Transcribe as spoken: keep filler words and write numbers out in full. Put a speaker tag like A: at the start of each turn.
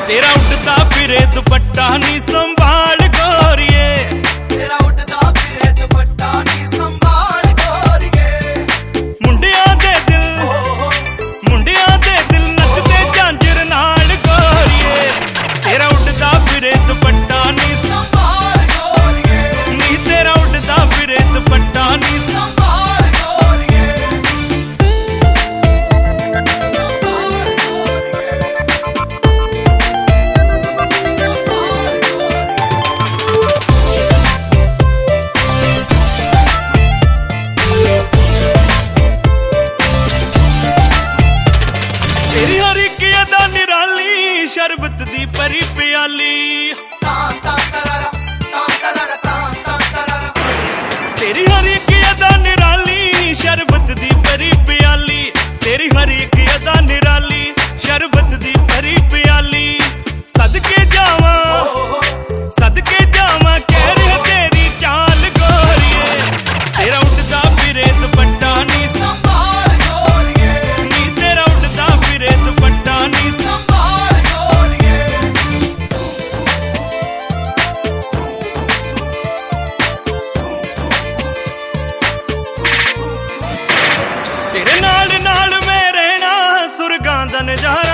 A: तेरा उड़ता फिरे दुपट्टा नी संभाल गोरिए,
B: तेरा उड़ता फिरे दुपट्टा नी संभाल गोरिए।
A: मुंडिया दे दिल मुंडिया दे दिल नचदे झांजर नाल गोरिए, तेरा उड़ता फिरे दुपट्टा नी
B: संभाल गोरिए,
A: नी तेरा उड़ता फिरे दुपट्टा नी
B: संभाल गोरिए,
A: तेरी हर एक अदा निराली शरबत दी परी प्याली,
B: तां तां तरारा तां तरारा तां तां तरारा।
A: तेरी हर एक अदा निराली शरबत दी परी प्याली, तेरी हर एक अदा निराली शरबत दी परी प्याली। सदके जावा सदके जावा कह रहा तेरी चाल गोरिए, तेरा उड़ता फिरे दुपट्टा नी
B: संभाल गोरिए,
A: नी तेरा उड़ता फिरे दुपट्टा नी
B: संभाल गोरिए,
A: तेरे नाल नाल मैं रहना सुरगां दा नजारा